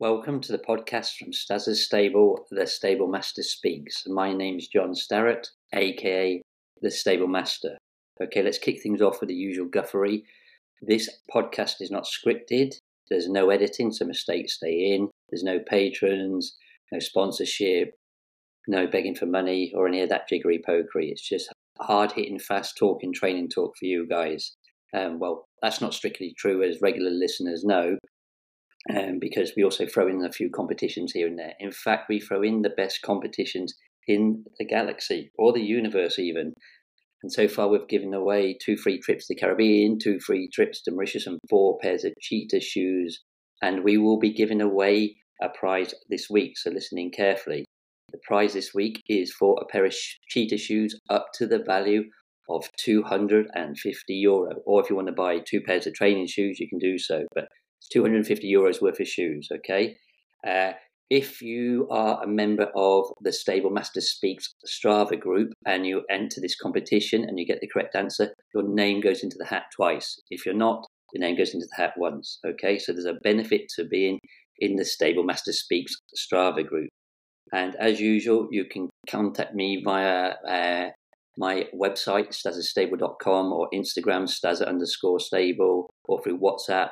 Welcome to the podcast from Staz's Stable, The Stable Master Speaks. My name's John Starrett, aka The Stable Master. Okay, let's kick things off with the usual guffery. This podcast is not scripted. There's no editing, so mistakes stay in. There's no patrons, no sponsorship, no begging for money or any of that jiggery pokery. It's just hard-hitting, fast-talking training talk for you guys. Well, that's not strictly true, as regular listeners know. Because we also throw in a few competitions here and there. In fact, we throw in the best competitions in the galaxy or the universe even. And so far, we've given away 2 free trips to the Caribbean, 2 free trips to Mauritius, and 4 pairs of cheetah shoes. And we will be giving away a prize this week, so listening carefully. The prize this week is for a pair of cheetah shoes up to the value of €250. Or if you want to buy 2 pairs of training shoes, you can do so. But it's €250 worth of shoes, okay? If you are a member of the Stable Master Speaks Strava group and you enter this competition and you get the correct answer, your name goes into the hat twice. If you're not, your name goes into the hat once, okay? So there's a benefit to being in the Stable Master Speaks Strava group. And as usual, you can contact me via my website, stazastable.com, or Instagram, staza_stable, or through WhatsApp,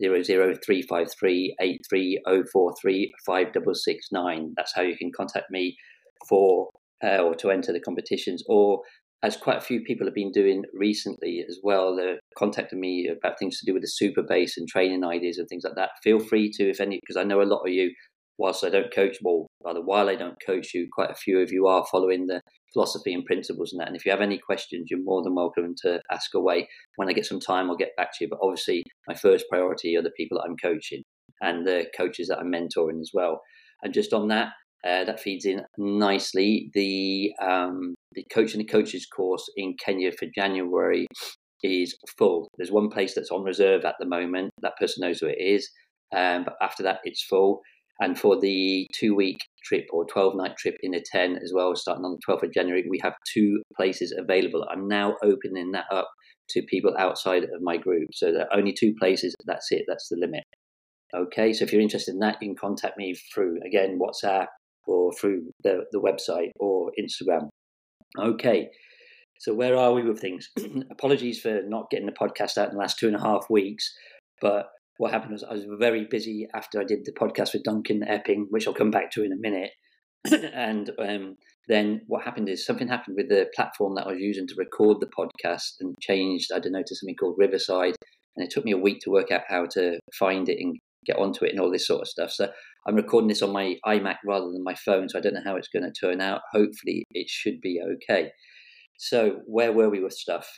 00353 83043 5669. That's how you can contact me for or to enter the competitions. Or, as quite a few people have been doing recently as well, they're contacting me about things to do with the super base and training ideas and things like that. Feel free to, if any, because I know a lot of you, whilst I don't coach, while I don't coach you, quite a few of you are following the philosophy and principles and that. And if you have any questions, you're more than welcome to ask away. When I get some time, I'll get back to you. But obviously, my first priority are the people that I'm coaching and the coaches that I'm mentoring as well. And just on that, that feeds in nicely. The Coach and the Coaches course in Kenya for January is full. There's one place that's on reserve at the moment. That person knows who it is. But after that, it's full. And for the 2-week trip or 12-night trip in a 10 as well, starting on the 12th of January, we have 2 places available. I'm now opening that up to people outside of my group. So there are only 2 places. That's it. That's the limit. Okay, so if you're interested in that, you can contact me through, again, WhatsApp or through the website or Instagram. Okay, so where are we with things? Apologies for not getting the podcast out in the last 2.5 weeks, but what happened was I was very busy after I did the podcast with Duncan Epping, which I'll come back to in a minute. And then what happened is something happened with the platform that I was using to record the podcast and changed, I don't know, to something called Riverside. And it took me a week to work out how to find it and get onto it and all this sort of stuff. So I'm recording this on my iMac rather than my phone, so I don't know how it's going to turn out. Hopefully it should be okay. So where were we with stuff?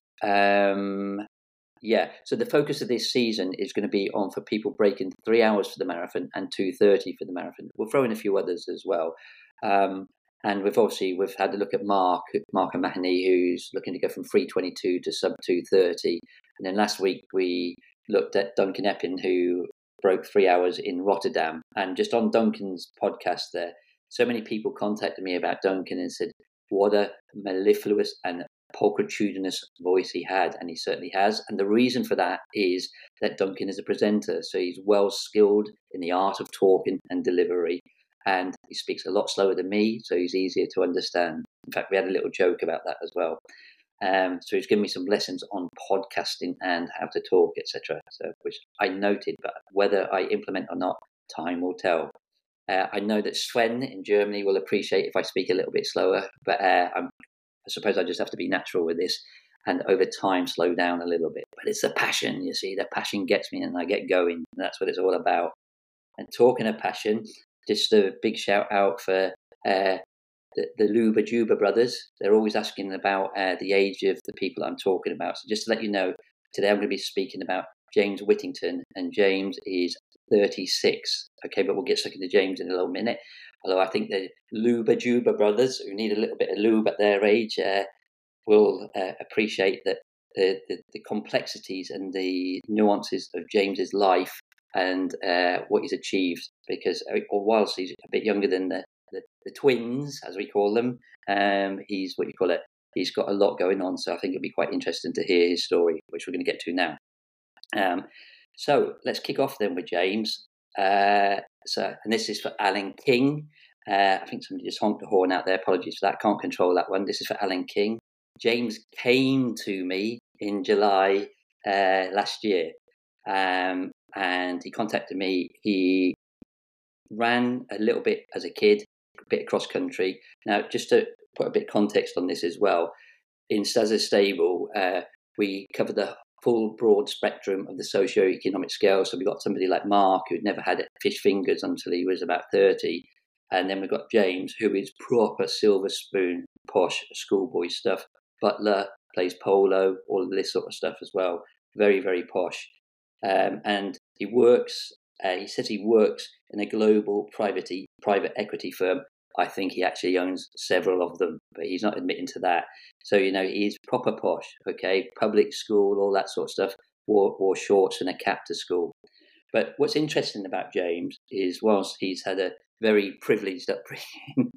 So the focus of this season is going to be on for people breaking 3 hours for the marathon and 2:30 for the marathon. We'll throw in a few others as well. And we've had a look at Mark O'Mahony, who's looking to go from 3:22 to sub 2:30. And then last week we looked at Duncan Epping, who broke 3 hours in Rotterdam. And just on Duncan's podcast there, so many people contacted me about Duncan and said, what a mellifluous and pulchritudinous voice he had, and he certainly has. And the reason for that is that Duncan is a presenter, so he's well skilled in the art of talking and delivery, and he speaks a lot slower than me, so he's easier to understand. In fact, we had a little joke about that as well. So he's given me some lessons on podcasting and how to talk, etc. So, which I noted, but whether I implement or not, time will tell. I know that Sven in Germany will appreciate if I speak a little bit slower, but I suppose I just have to be natural with this and over time slow down a little bit. But it's the passion, you see. The passion gets me and I get going. And that's what it's all about. And talking of passion, just a big shout out for the Luba Juba brothers. They're always asking about the age of the people I'm talking about. So just to let you know, today I'm going to be speaking about James Whittington, and James is 36. Okay, but we'll get stuck into James in a little minute. Although I think the Luba Juba brothers, who need a little bit of lube at their age, will appreciate that the complexities and the nuances of James's life and what he's achieved. Because whilst he's a bit younger than the twins, as we call them, he's he's got a lot going on. So I think it'll be quite interesting to hear his story, which we're going to get to now. So let's kick off then with James. And this is for Alan King. I think somebody just honked a horn out there. Apologies for that. Can't control that one. This is for Alan King. James came to me in July last year, and he contacted me. He ran a little bit as a kid, a bit cross country. Now, just to put a bit of context on this as well, in Stas's stable, we cover the full broad spectrum of the socio-economic scale. So we've got somebody like Mark, who'd never had fish fingers until he was about 30. And then we've got James, who is proper silver spoon, posh schoolboy stuff. Butler, plays polo, all of this sort of stuff as well. Very, very posh. And he works, he says he works in a global private equity firm. I think he actually owns several of them, but he's not admitting to that. So, he's proper posh, okay? Public school, all that sort of stuff, wore shorts and a cap to school. But what's interesting about James is, whilst he's had a very privileged upbringing,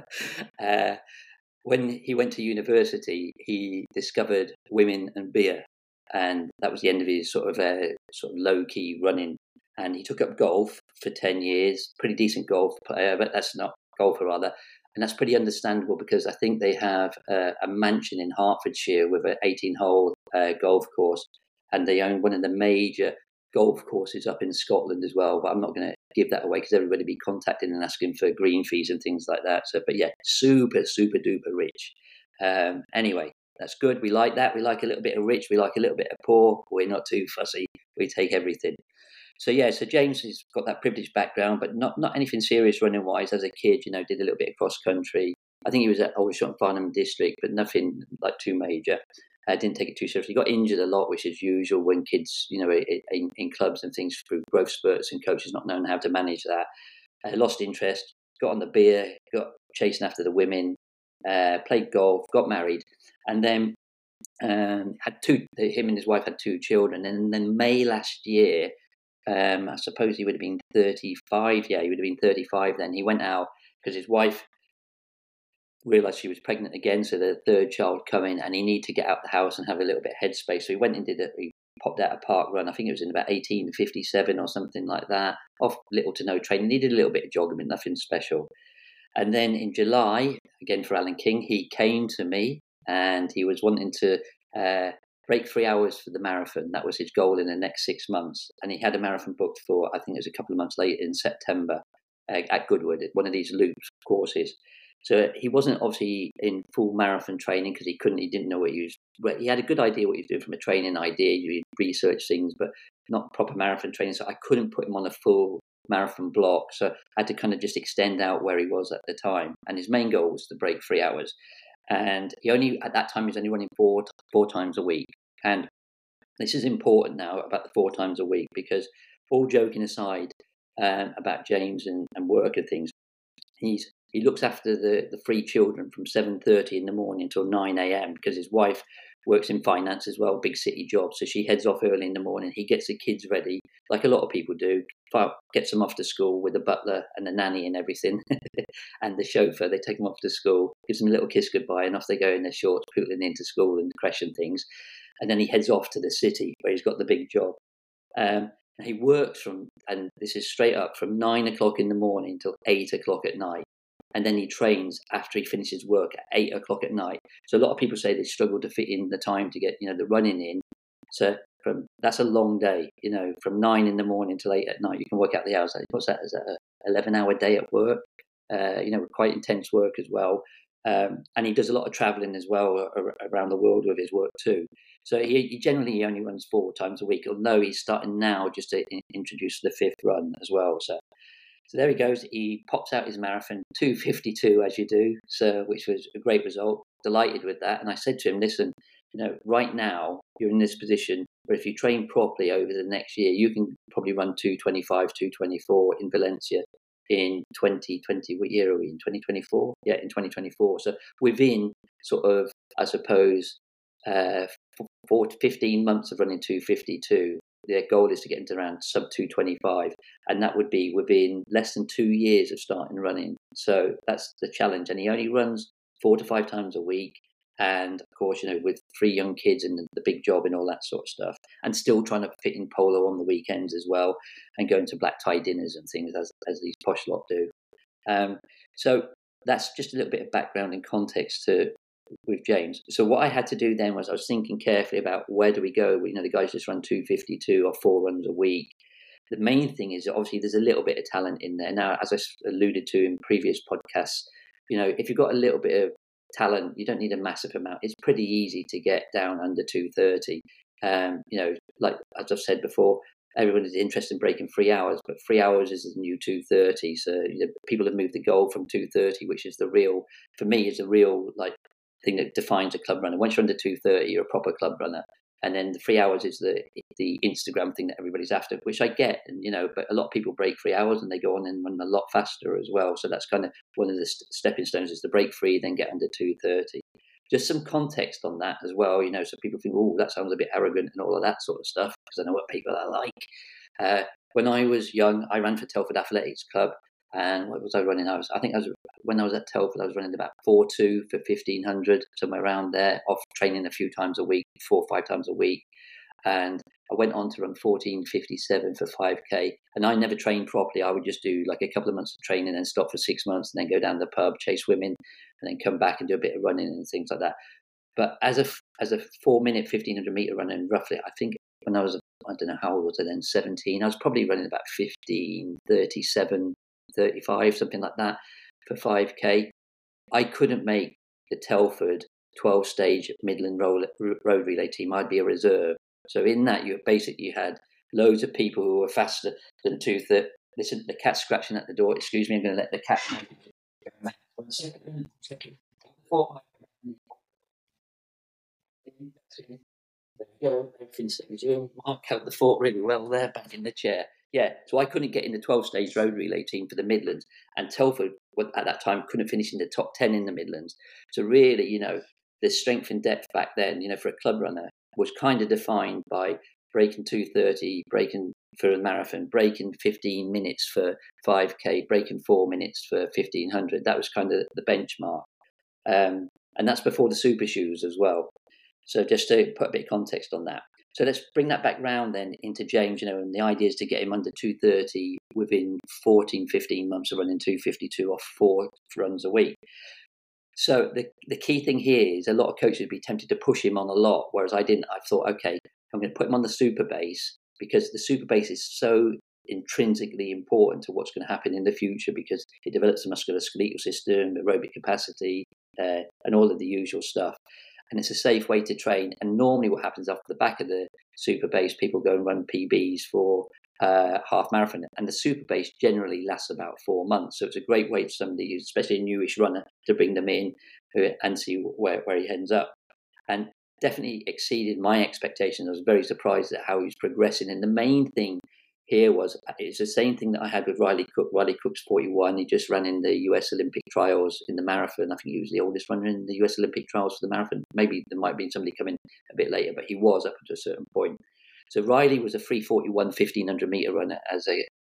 when he went to university, he discovered women and beer, and that was the end of his sort of low-key running. And he took up golf for 10 years, pretty decent golf player, but that's not golfer rather. And that's pretty understandable because I think they have a mansion in Hertfordshire with an 18-hole golf course, and they own one of the major golf courses up in Scotland as well. But I'm not going to give that away because everybody will be contacting and asking for green fees and things like that. So, but yeah, super, super duper rich. Anyway, that's good. We like that. We like a little bit of rich. We like a little bit of poor. We're not too fussy. We take everything. So James has got that privileged background, but not anything serious running wise. As a kid, did a little bit of cross country. I think he was at Aldershot and Farnham District, but nothing like too major. Didn't take it too seriously. He got injured a lot, which is usual when kids, in clubs and things through growth spurts and coaches not knowing how to manage that. Lost interest, got on the beer, got chasing after the women, played golf, got married, and then had him and his wife had 2 children. And then May last year, I suppose he would have been 35. Yeah, he would have been 35 then. He went out because his wife realised she was pregnant again, so the 3rd child coming, and he needed to get out the house and have a little bit of headspace. So he went and he popped out a park run. I think it was in about 18:57 or something like that. Off little to no training, needed a little bit of jogging, but nothing special. And then in July, again for Alan King, he came to me and he was wanting to break 3 hours for the marathon. That was his goal in the next 6 months. And he had a marathon booked for, I think it was a couple of months later in September at Goodwood, one of these loop courses. So he wasn't obviously in full marathon training because he didn't know what he was. But he had a good idea what he was doing from a training idea. You research things, but not proper marathon training. So I couldn't put him on a full marathon block. So I had to kind of just extend out where he was at the time. And his main goal was to break 3 hours. And at that time, he was only running four times a week. And this is important now about the 4 times a week, because all joking aside about James and work and things, he looks after the 3 children from 7:30 in the morning until 9 a.m. because his wife works in finance as well, big city job. So she heads off early in the morning. He gets the kids ready, like a lot of people do, gets them off to school with a butler and a nanny and everything, and the chauffeur. They take them off to school, gives them a little kiss goodbye, and off they go in their shorts, pootling into school and creche and things. And then he heads off to the city where he's got the big job. And he works and this is straight up, from 9 o'clock in the morning till 8 o'clock at night. And then he trains after he finishes work at 8 o'clock at night. So a lot of people say they struggle to fit in the time to get, the running in. So that's a long day, from 9 in the morning till 8 at night. You can work out the hours. What's that? Is that an 11-hour day at work? Quite intense work as well. And he does a lot of traveling as well around the world with his work too. So he generally only runs 4 times a week, although he's starting now just to introduce the 5th run as well. So there he goes. He pops out his marathon, 2:52 as you do, so which was a great result. Delighted with that. And I said to him, listen, right now you're in this position where if you train properly over the next year, you can probably run 2:25, 2:24 in Valencia in 2020. What year are we in? 2024? Yeah, in 2024. So within sort of, I suppose, 15 months of running 2:52. Their goal is to get into around sub 2:25, and that would be within less than 2 years of starting running. So that's the challenge. And he only runs 4 to 5 times a week. And of course, with 3 young kids and the big job and all that sort of stuff, and still trying to fit in polo on the weekends as well, and going to black tie dinners and things as these posh lot do. So that's just a little bit of background and context with James. So what I had to do then was I was thinking carefully about where do we go. The guys just run 252 or 4 runs a week. The main thing is obviously there's a little bit of talent in there. Now, as I alluded to in previous podcasts, if you've got a little bit of talent, you don't need a massive amount. It's pretty easy to get down under 230. Like as I've said before, everyone is interested in breaking 3 hours, but 3 hours is the new 230. So people have moved the goal from 230, which is for me, is the real thing that defines a club runner. Once you're under 230, you're a proper club runner. And then the 3 hours is the Instagram thing that everybody's after, which I get. And but a lot of people break 3 hours and they go on and run a lot faster as well. So that's kind of one of the stepping stones, is to break 3, then get under 230. Just some context on that as well, so people think, oh, that sounds a bit arrogant and all of that sort of stuff, because I know what people are like. When I was young, I ran for Telford Athletics Club. And what was I running? When I was at Telford, I was running about 4.2 for 1,500, somewhere around there, off training a few times a week, 4 or 5 times a week. And I went on to run 14.57 for 5K. And I never trained properly. I would just do like a couple of months of training and stop for 6 months and then go down to the pub, chase women, and then come back and do a bit of running and things like that. But as a 4-minute 1,500 meter runner, roughly, I think when I don't know how old was I then, 17, I was probably running about 15:37, 35, something like that for 5K. I couldn't make the Telford 12-stage Midland Road Relay team. I'd be a reserve. So in that, you had loads of people who were faster than 230. Listen, the cat's scratching at the door. Excuse me, I'm going to let the cat. 1 second. There we go. Everything's doing. Mark held the fort really well there, back in the chair. Yeah, so I couldn't get in the 12-stage road relay team for the Midlands, and Telford at that time couldn't finish in the top 10 in the Midlands. So really, the strength and depth back then, for a club runner, was kind of defined by breaking 230, breaking for a marathon, breaking 15 minutes for 5K, breaking 4 minutes for 1,500. That was kind of the benchmark. And that's before the super shoes as well. So just to put a bit of context on that. So let's bring that back round then into James, and the idea is to get him under 230 within 14, 15 months of running 252 off 4 runs a week. So the key thing here is a lot of coaches would be tempted to push him on a lot, whereas I didn't. I thought, okay, I'm going to put him on the super base, because the super base is so intrinsically important to what's going to happen in the future, because it develops the musculoskeletal system, aerobic capacity, and all of the usual stuff. And it's a safe way to train. And normally what happens off the back of the super base, people go and run PBs for half marathon. And the super base generally lasts about 4 months. So it's a great way for somebody, especially a newish runner, to bring them in and see where he ends up. And definitely exceeded my expectations. I was very surprised at how he was progressing. And the main thing here it's the same thing that I had with Riley Cook. Riley Cook's 41. He just ran in the US Olympic trials in the marathon. I think he was the oldest runner in the US Olympic trials for the marathon. Maybe there might be somebody coming a bit later, but he was up to a certain point. So Riley was a 3:41 1,500 meter runner as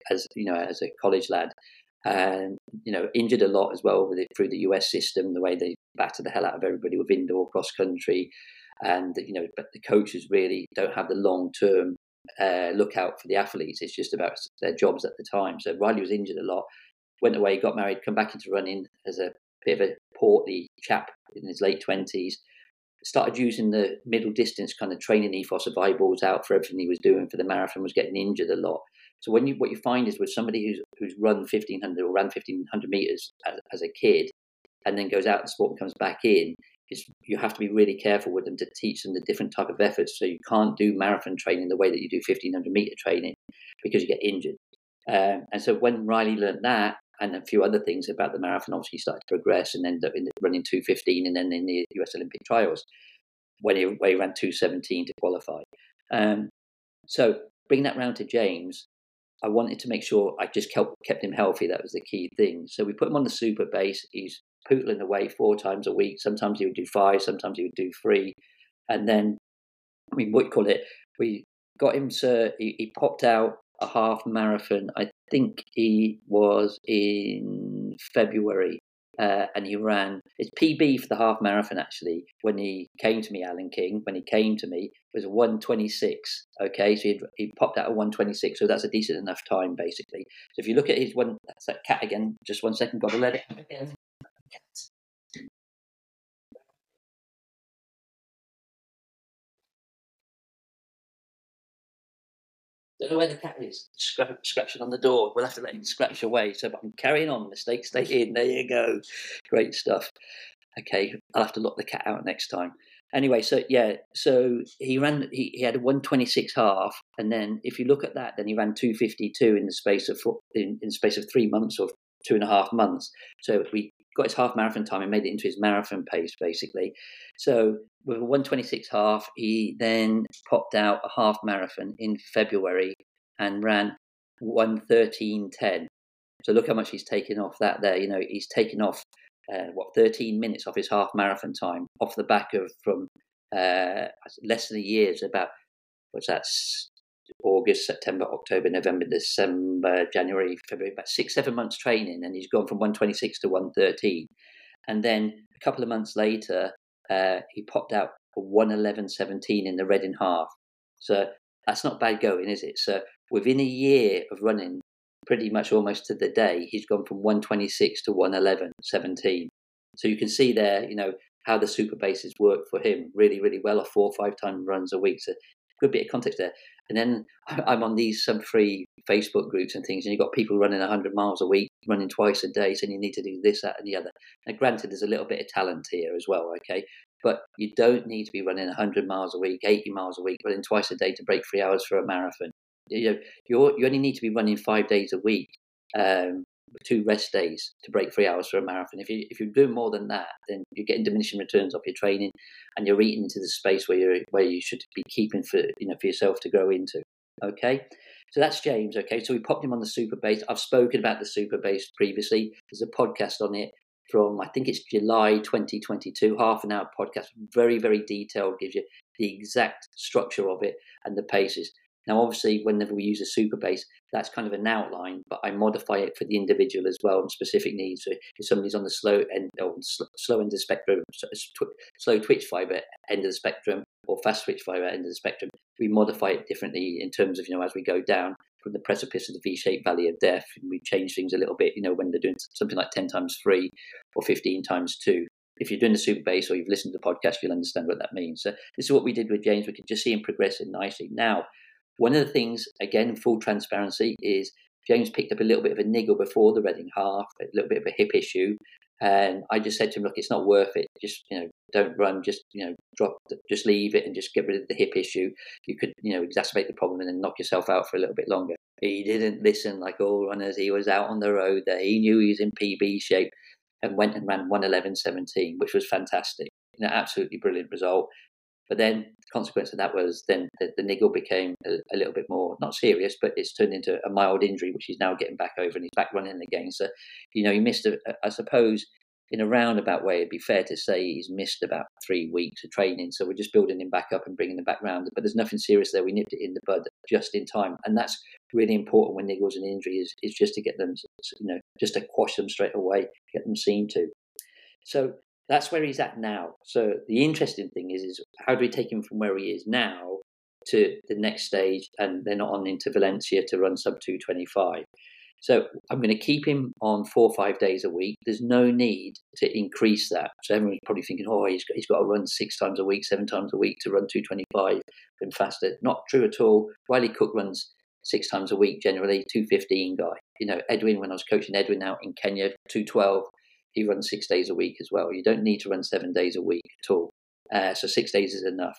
a college lad, and injured a lot as well through the US system, the way they batter the hell out of everybody with indoor cross country, and but the coaches really don't have the long term look out for the athletes. It's just about their jobs at the time. So Riley was injured a lot, went away, got married, come back into running as a bit of a portly chap in his late 20s, started using the middle distance kind of training ethos of eyeballs out for everything he was doing for the marathon, was getting injured a lot. So what you find is with somebody who's run 1,500 or ran 1,500 meters as a kid, and then goes out in sport and comes back in, you have to be really careful with them to teach them the different type of efforts. So you can't do marathon training the way that you do 1,500 meter training, because you get injured. And so when Riley learned that and a few other things about the marathon, obviously he started to progress and ended up running 2:15 and then in the US Olympic trials where he ran 2:17 to qualify. So bringing that round to James, I wanted to make sure I just kept him healthy. That was the key thing. So we put him on the super base. He's pootling away 4 times a week. Sometimes he would do 5, sometimes he would do 3. And then, we got him, he popped out a half marathon. I think he was in February and he ran his PB for the half marathon. Actually, when he came to me, Alan King, when he came to me, was 1:26. Okay, so he popped out at 1:26, so that's a decent enough time, basically. So if you look at his one, that's that cat again. Just 1 second, got to let it out again. Don't know where the cat is. Scratching on the door. We'll have to let him scratch away. So I'm carrying on. Mistakes stay in. There you go. Great stuff. Okay, I'll have to lock the cat out next time. Anyway, so yeah, so he ran. He had a 1:26 half, and then if you look at that, then he ran 2:52 in the space of in the space of 3 months or 2.5 months. So we got his half marathon time and made it into his marathon pace, basically. So with a 1:26 half, he then popped out a half marathon in February and ran 1:13:10. So look how much he's taken off that there. You know, he's taken off 13 minutes off his half marathon time off the back of from less than a year. So about what's that? August, September, October, November, December, January, February, about 6, 7 months training, and he's gone from 1:26 to 1:13. And then a couple of months later, he popped out a 1:11:17 in the Reading half. So that's not bad going, is it? So within a year of running, pretty much almost to the day, he's gone from 1:26 to 1:11:17. So you can see there, you know, how the super bases work for him really, really well, or 4 or 5 time runs a week. So good bit of context there. And then I'm on these free Facebook groups and things, and you've got people running 100 miles a week, running twice a day, saying you need to do this, that, and the other. Now, granted, there's a little bit of talent here as well, okay? But you don't need to be running 100 miles a week, 80 miles a week, running twice a day to break 3 hours for a marathon. You only need to be running 5 days a week, 2 rest days to break 3 hours for a marathon. If you're doing more than that, then you're getting diminishing returns off your training, and you're eating into the space where you should be keeping for yourself to grow into. Okay, so that's James. Okay, so we popped him on the super base. I've spoken about the super base previously. There's a podcast on it from, I think it's July 2022, half an hour podcast, very, very detailed, gives you the exact structure of it and the paces. Now, obviously, whenever we use a super base, that's kind of an outline, but I modify it for the individual as well and specific needs. So if somebody's on the slow end of the spectrum, slow twitch fiber end of the spectrum, or fast twitch fiber end of the spectrum, we modify it differently in terms of, as we go down from the precipice of the V-shaped valley of death, we change things a little bit, when they're doing something like 10 times 3 or 15 times 2. If you're doing the super base or you've listened to the podcast, you'll understand what that means. So this is what we did with James. We could just see him progressing nicely. Now, one of the things, again, full transparency, is James picked up a little bit of a niggle before the Reading half, a little bit of a hip issue. And I just said to him, look, it's not worth it. Just, don't run, just, just leave it and just get rid of the hip issue. You could, exacerbate the problem and then knock yourself out for a little bit longer. He didn't listen like all runners. He was out on the road there. He knew he was in PB shape and went and ran 1:11:17, which was fantastic. Absolutely brilliant result. But then the consequence of that was then the niggle became a little bit more, not serious, but it's turned into a mild injury, which he's now getting back over, and he's back running again. So, he missed, I suppose, in a roundabout way, it'd be fair to say he's missed about 3 weeks of training. So we're just building him back up and bringing him back round. But there's nothing serious there. We nipped it in the bud just in time. And that's really important when niggles and injuries is just to get them, just to quash them straight away, get them seen to. So that's where he's at now. So the interesting thing is how do we take him from where he is now to the next stage and then on into Valencia to run sub 2:25? So I'm going to keep him on 4 or 5 days a week. There's no need to increase that. So everyone's probably thinking, oh, he's got to run 6 times a week, 7 times a week to run 2:25 and faster. Not true at all. Wiley Cook runs 6 times a week generally, 2:15 guy. Edwin, when I was coaching Edwin out in Kenya, 2:12. He runs 6 days a week as well. You don't need to run 7 days a week at all. So 6 days is enough.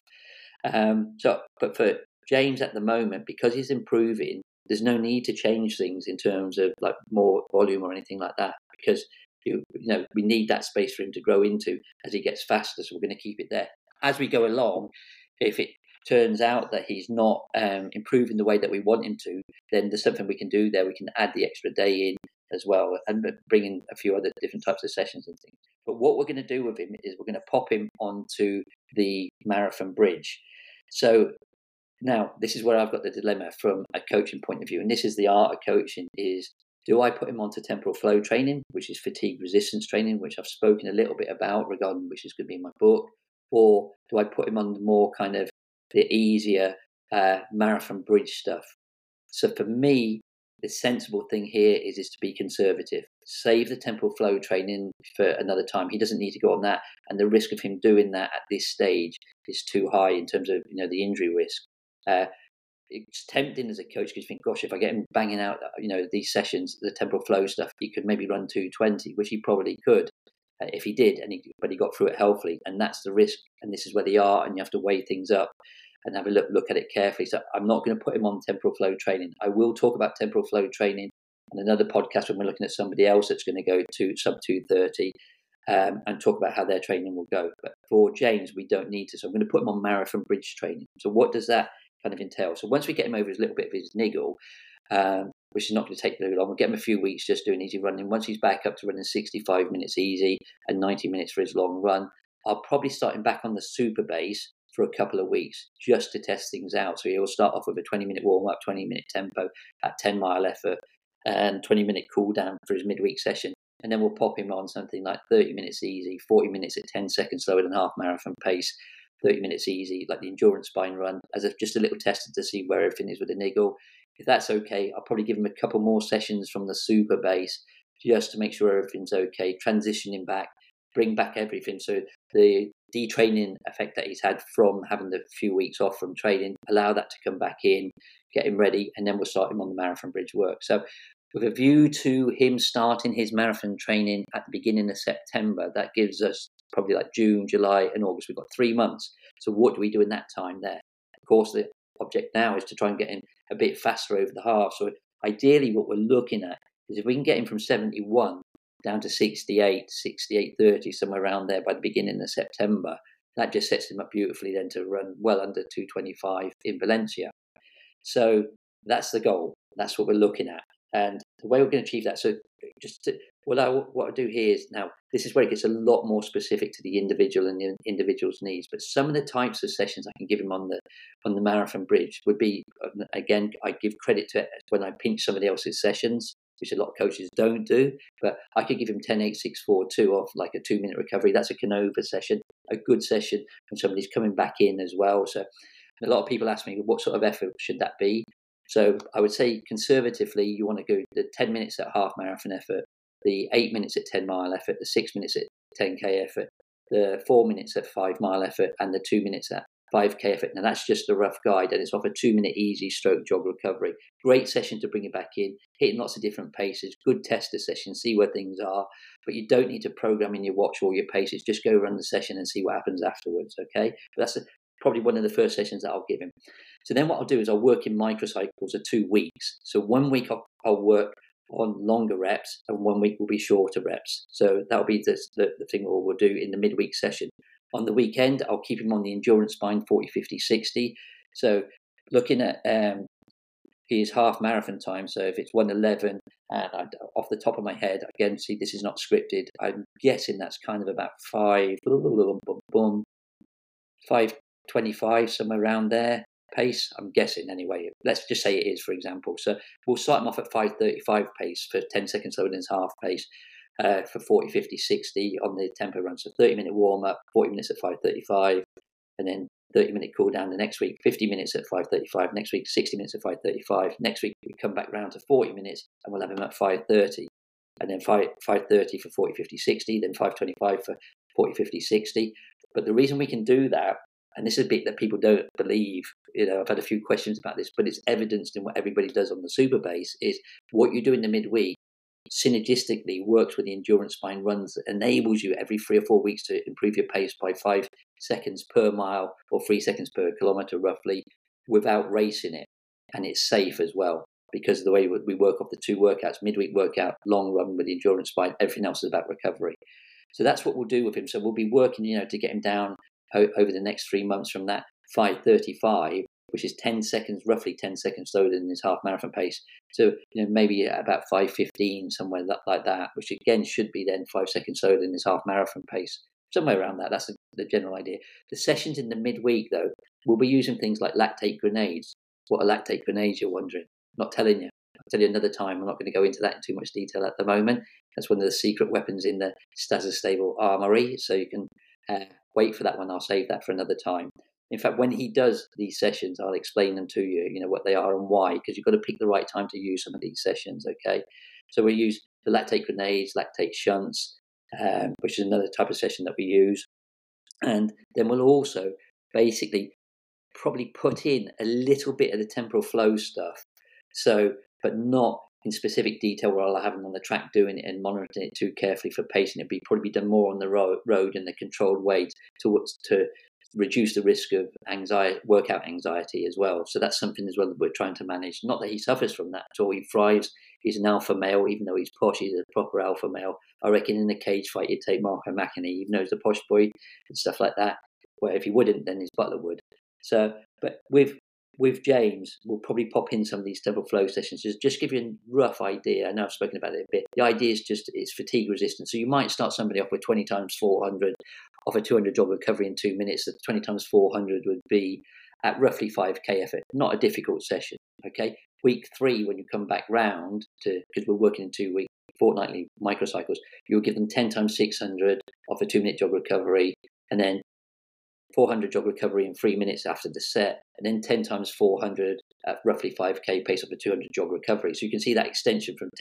But for James at the moment, because he's improving, there's no need to change things in terms of like more volume or anything like that, because we need that space for him to grow into as he gets faster. So we're going to keep it there. As we go along, if it turns out that he's not improving the way that we want him to, then there's something we can do there. We can add the extra day in as well and bring in a few other different types of sessions and things. But what we're going to do with him is we're going to pop him onto the marathon bridge. So now this is where I've got the dilemma from a coaching point of view, and this is the art of coaching, is Do I put him onto temporal flow training, which is fatigue resistance training, which I've spoken a little bit about regarding, which is going to be in my book? Or do I put him on the more kind of the easier marathon bridge stuff? So for me, the sensible thing here is to be conservative. Save the temporal flow training for another time. He doesn't need to go on that, and the risk of him doing that at this stage is too high in terms of the injury risk. It's tempting as a coach because you think, gosh, if I get him banging out, these sessions, the temporal flow stuff, he could maybe run 220, which he probably could if he did, but he got through it healthily, and that's the risk. And this is where they are, and you have to weigh things up and have a look at it carefully. So I'm not going to put him on temporal flow training. I will talk about temporal flow training on another podcast when we're looking at somebody else that's going to go to sub 230 and talk about how their training will go. But for James, we don't need to. So I'm going to put him on marathon bridge training. So what does that kind of entail? So once we get him over his little bit of his niggle, which is not going to take very long, we'll get him a few weeks just doing easy running. Once he's back up to running 65 minutes easy and 90 minutes for his long run, I'll probably start him back on the super base for a couple of weeks just to test things out. So he'll start off with a 20-minute warm-up, 20-minute tempo at 10-mile effort and 20-minute cool down for his midweek session. And then we'll pop him on something like 30 minutes easy, 40 minutes at 10 seconds slower than half marathon pace, 30 minutes easy, like the endurance spine run, as just a little tester to see where everything is with the niggle. If that's okay, I'll probably give him a couple more sessions from the super base just to make sure everything's okay, transition him back, bring back everything. So the detraining effect that he's had from having the few weeks off from training, allow that to come back in, get him ready, and then we'll start him on the marathon bridge work. So with a view to him starting his marathon training at the beginning of September, that gives us probably like June, July, and August. We've got 3 months. So what do we do in that time there? Of course, the object now is to try and get him a bit faster over the half. So ideally, what we're looking at is if we can get him from 71 down to 68, 68.30, somewhere around there by the beginning of September, that just sets him up beautifully then to run well under 225 in Valencia. So that's the goal. That's what we're looking at. And the way we're going to achieve that, so what I do here is, now this is where it gets a lot more specific to the individual and the individual's needs. But some of the types of sessions I can give him on the marathon bridge would be, again, I give credit to it when I pinch somebody else's sessions, which a lot of coaches don't do. But I could give him 10-8-6-4-2 off like a 2-minute recovery. That's a Canova session, a good session, and somebody's coming back in as well. So a lot of people ask me, what sort of effort should that be? So I would say conservatively, you want to go the 10 minutes at half marathon effort, the 8 minutes at 10-mile effort, the 6 minutes at 10K effort, the 4 minutes at 5-mile effort, and the 2 minutes at 5K effort. Now that's just a rough guide, and it's off a 2-minute easy stroke jog recovery. Great session to bring it back in, hitting lots of different paces, good tester session, see where things are, but you don't need to program in your watch all your paces. Just go run the session and see what happens afterwards, okay? But that's probably one of the first sessions that I'll give him. So then what I'll do is I'll work in microcycles of 2 weeks. So 1 week I'll work on longer reps, and 1 week will be shorter reps. So that'll be the thing we'll do in the midweek session. On the weekend, I'll keep him on the endurance spine 40, 50, 60. So looking at his half marathon time, so if it's 1:11, and off the top of my head, again, see, this is not scripted, I'm guessing that's kind of about 5:25, somewhere around there pace, I'm guessing anyway. Let's just say it is, for example. So we'll start him off at 5:35 pace for 10 seconds slower than his half pace for 40, 50, 60 on the tempo run. So 30-minute warm-up, 40 minutes at 5:35, and then 30-minute cool down the next week, 50 minutes at 5:35, next week 60 minutes at 5:35, next week we come back round to 40 minutes and we'll have him at 5:30, and then 5:30 for 40, 50, 60, then 5:25 for 40, 50, 60. But the reason we can do that, and this is a bit that people don't believe, I've had a few questions about this, but it's evidenced in what everybody does on the super base, is what you do in the midweek synergistically works with the endurance spine runs that enables you every 3 or 4 weeks to improve your pace by 5 seconds per mile or 3 seconds per kilometre roughly without racing it. And it's safe as well because of the way we work off the 2 workouts, midweek workout, long run with the endurance spine, everything else is about recovery. So that's what we'll do with him. So we'll be working, to get him down over the next 3 months from that 5:35, which is 10 seconds, roughly 10 seconds slower than his half marathon pace. So, maybe about 5:15, somewhere like that, which again should be then 5 seconds slower than his half marathon pace, somewhere around that. That's the general idea. The sessions in the midweek, though, we'll be using things like lactate grenades. What are lactate grenades, you're wondering? Not telling you. tell you another time. I'm not going to go into that in too much detail at the moment. That's one of the secret weapons in the Stas's Stable armory. So you can wait for that one. I'll save that for another time. In fact, when he does these sessions, I'll explain them to you, what they are and why, because you've got to pick the right time to use some of these sessions, okay? So we use the lactate grenades, lactate shunts, which is another type of session that we use. And then we'll also basically probably put in a little bit of the temporal flow stuff. So, but not in specific detail where I'll have them on the track doing it and monitoring it too carefully for pacing. It'll probably be done more on the road in the controlled way to reduce the risk of workout anxiety as well. So that's something as well that we're trying to manage. Not that he suffers from that at all. He thrives. He's an alpha male, even though he's posh. He's a proper alpha male. I reckon in a cage fight, you'd take Marco McAnee, even though he's a posh boy and stuff like that. Where if he wouldn't, then his butler would. So, but with James, we'll probably pop in some of these temporal flow sessions. Just give you a rough idea. I know I've spoken about it a bit. The idea is it's fatigue resistant. So you might start somebody off with 20 times 400 off a 200 jog recovery in 2 minutes. The 20 times 400 would be at roughly 5K effort. Not a difficult session, okay? Week 3, when you come back round because we're working in 2 week fortnightly microcycles, you'll give them 10 times 600 off a 2-minute jog recovery, and then 400 jog recovery in 3 minutes after the set, and then 10 times 400 at roughly 5K pace up to 200 jog recovery. So you can see that extension from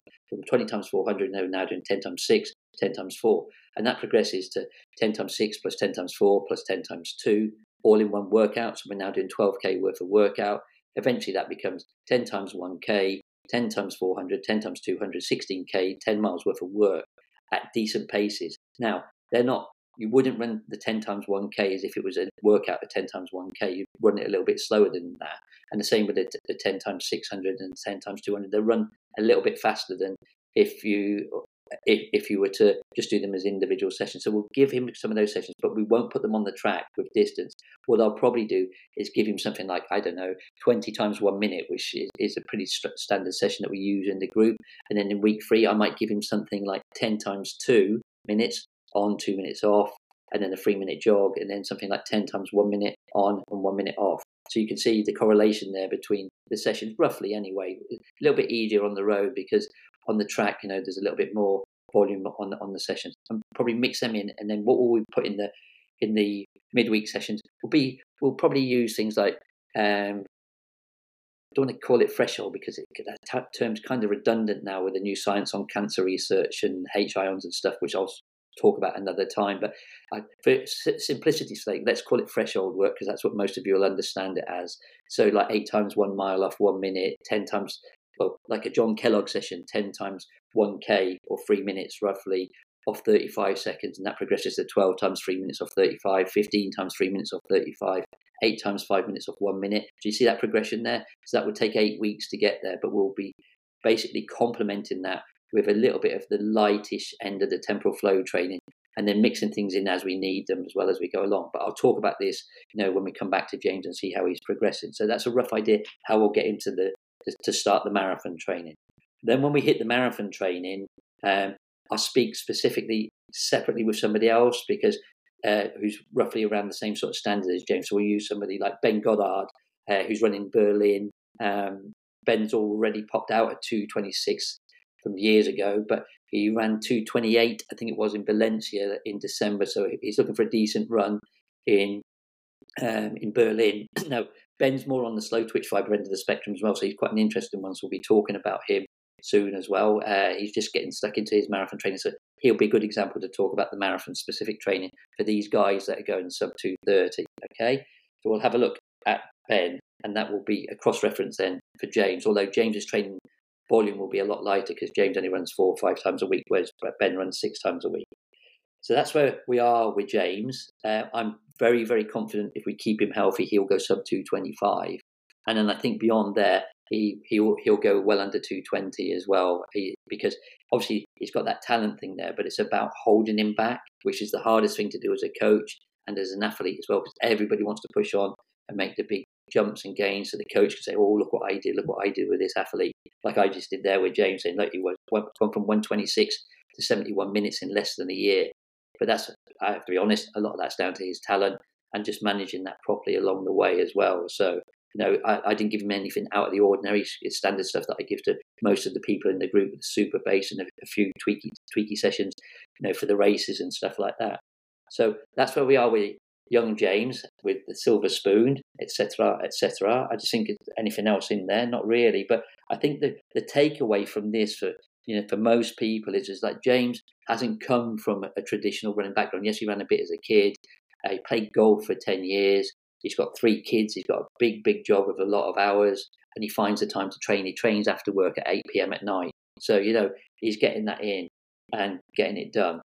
20 times 400, now doing 10 times 6, 10 times 4. And that progresses to 10 times 6 plus 10 times 4 plus 10 times 2, all in one workout. So we're now doing 12K worth of workout. Eventually that becomes 10 times 1K, 10 times 400, 10 times 200, 16K, 10 miles worth of work at decent paces. Now, you wouldn't run the 10 times 1K as if it was a workout at 10 times 1K. You'd run it a little bit slower than that. And the same with the 10 times 600 and 10 times 200. They run a little bit faster than if you were to just do them as individual sessions. So we'll give him some of those sessions, but we won't put them on the track with distance. What I'll probably do is give him something like, 20 times 1 minute, which is a pretty standard session that we use in the group. And then in week 3, I might give him something like 10 times 2 minutes on, 2 minutes off, and then a 3-minute jog, and then something like 10 times 1 minute on and 1 minute off. So you can see the correlation there between the sessions, roughly anyway. A little bit easier on the road because on the track, there's a little bit more volume on the sessions. And probably mix them in, and then what will we put in the midweek sessions we'll probably use things like I don't want to call it threshold because that term's kind of redundant now with the new science on cancer research and H-ions and stuff, which I'll talk about another time. But for simplicity's sake, let's call it threshold work because that's what most of you will understand it as. So like 8 times 1 mile off 1 minute, 10 times, like a John Kellogg session, 10 times 1K or 3 minutes roughly off 35 seconds, and that progresses to 12 times 3 minutes off 35, 15 times 3 minutes off 35, 8 times 5 minutes off 1 minute. Do you see that progression there? So that would take 8 weeks to get there, but we'll be basically complementing that with a little bit of the lightish end of the temporal flow training, and then mixing things in as we need them as well as we go along. But I'll talk about this, when we come back to James and see how he's progressing. So that's a rough idea how we'll get into to start the marathon training. Then when we hit the marathon training, I'll speak specifically separately with somebody else because who's roughly around the same sort of standard as James. So we'll use somebody like Ben Goddard, who's running Berlin. Ben's already popped out at 2:26 from years ago, but he ran 2:28, I think it was, in Valencia in December. So he's looking for a decent run in Berlin. Now, Ben's more on the slow twitch fiber end of the spectrum as well, so he's quite an interesting one. So we'll be talking about him soon as well. He's just getting stuck into his marathon training, so he'll be a good example to talk about the marathon specific training for these guys that are going sub 2:30. Okay, so we'll have a look at Ben, and that will be a cross reference then for James. Although James's training volume will be a lot lighter because James only runs 4 or 5 times a week, whereas Ben runs 6 times a week. So that's where we are with James. I'm very, very confident if we keep him healthy, he'll go sub 225. And then I think beyond there, he'll go well under 220 as well, because obviously he's got that talent thing there, but it's about holding him back, which is the hardest thing to do as a coach and as an athlete as well, because everybody wants to push on and make the big jumps and gains, so the coach can say, oh, look what I did with this athlete, like I just did there with James, saying, look, he went from 126 to 71 minutes in less than a year. But I have to be honest, a lot of that's down to his talent and just managing that properly along the way as well. So I didn't give him anything out of the ordinary. It's standard stuff that I give to most of the people in the group, with the super base and a few tweaky sessions, for the races and stuff like that. So that's where we are with young James, with the silver spoon, etc., etc. I just think anything else in there, not really. But I think the takeaway from this for most people is like James hasn't come from a traditional running background. Yes, he ran a bit as a kid. He played golf for 10 years. He's got 3 kids. He's got a big job with a lot of hours, and he finds the time to train. He trains after work at 8 p.m. at night. So, he's getting that in and getting it done.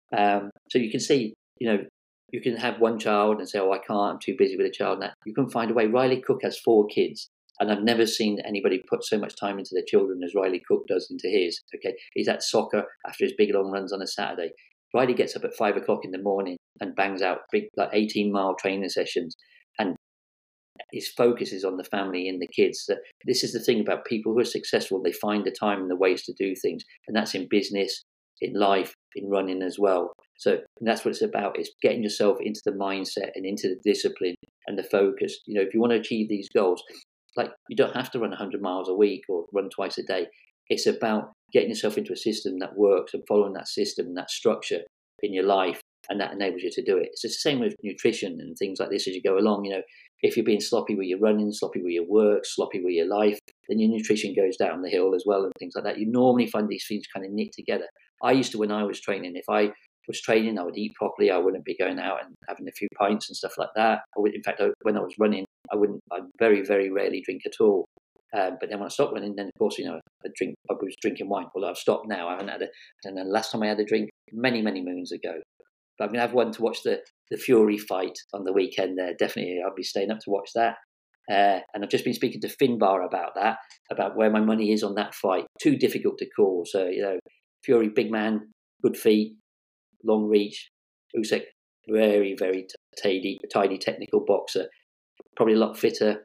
So you can see, you can have one child and say, oh, I can't, I'm too busy with a child. Now, you can find a way. Riley Cook has 4 kids, and I've never seen anybody put so much time into their children as Riley Cook does into his. Okay, he's at soccer after his big long runs on a Saturday. Riley gets up at 5 o'clock in the morning and bangs out big, 18-mile training sessions, and his focus is on the family and the kids. So this is the thing about people who are successful. They find the time and the ways to do things, and that's in business, in life, in running as well. So that's what it's about, is getting yourself into the mindset and into the discipline and the focus. If you want to achieve these goals, you don't have to run 100 miles a week or run twice a day. It's about getting yourself into a system that works and following that system and that structure in your life, and that enables you to do it. It's the same with nutrition and things like this as you go along. If you're being sloppy with your running, sloppy with your work, sloppy with your life, then your nutrition goes down the hill as well and things like that. You normally find these things kind of knit together. I used to, when I was training, if I was training, I would eat properly. I wouldn't be going out and having a few pints and stuff like that. In fact, when I was running, I very, very rarely drink at all. But then when I stopped running, then of course, I was drinking wine. Well, I've stopped now. I haven't had and then last time I had a drink many, many moons ago. But I'm going to have one to watch the Fury fight on the weekend there. Definitely, I'll be staying up to watch that. And I've just been speaking to Finbar about that, about where my money is on that fight. Too difficult to call. So, Fury, big man, good feet, long reach. Usyk, very, very tidy technical boxer. Probably a lot fitter.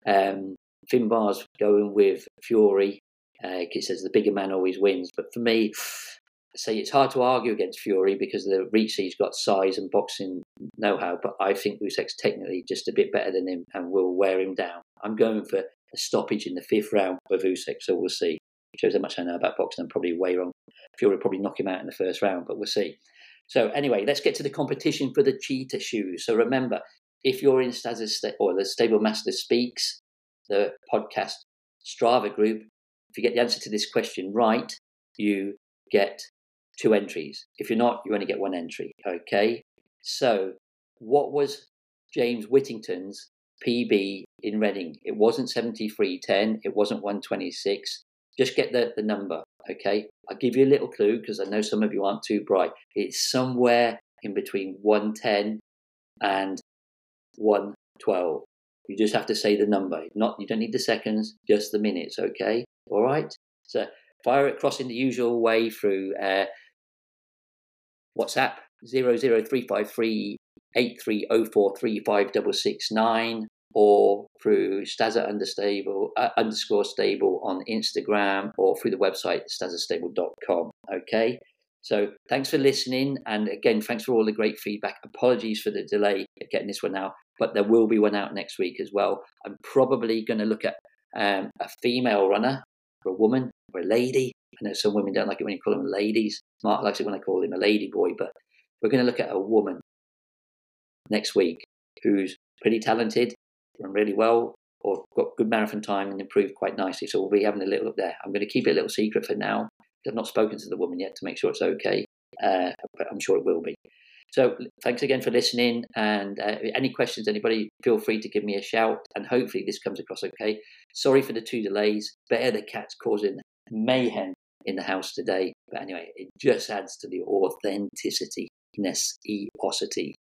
Finbar's going with Fury. He says the bigger man always wins. But for me, it's hard to argue against Fury because the reach, he's got size and boxing know-how. But I think Usyk's technically just a bit better than him and will wear him down. I'm going for a stoppage in the 5th round with Usyk, so we'll see. Shows how much I know about boxing. I'm probably way wrong. Fury will probably knock him out in the 1st round, but we'll see. So anyway, let's get to the competition for the cheetah shoes. So remember, if you're in the Stable Master Speaks, the podcast Strava group, if you get the answer to this question right, you get 2 entries. If you're not, you only get 1 entry. Okay. So what was James Whittington's PB in Reading? It wasn't 73.10. It wasn't 126. Just get the number. Okay. I'll give you a little clue because I know some of you aren't too bright. It's somewhere in between 110 and 112. You just have to say the number. You don't need the seconds, just the minutes, okay? All right? So fire it across in the usual way through WhatsApp 00353 8304356669 or through Stazza underscore stable on Instagram or through the website stazzastable.com, okay? So thanks for listening, and again, thanks for all the great feedback. Apologies for the delay of getting this one out, but there will be one out next week as well. I'm probably going to look at a female runner, or a woman, or a lady. I know some women don't like it when you call them ladies. Mark likes it when I call him a lady boy, but we're going to look at a woman next week who's pretty talented, run really well, or got good marathon time and improved quite nicely. So we'll be having a little look there. I'm going to keep it a little secret for now. I've not spoken to the woman yet to make sure it's okay, but I'm sure it will be. So thanks again for listening, and any questions, anybody, feel free to give me a shout, and hopefully this comes across okay. Sorry for the 2 delays. Bear the cat's causing mayhem in the house today, but anyway, it just adds to the authenticity.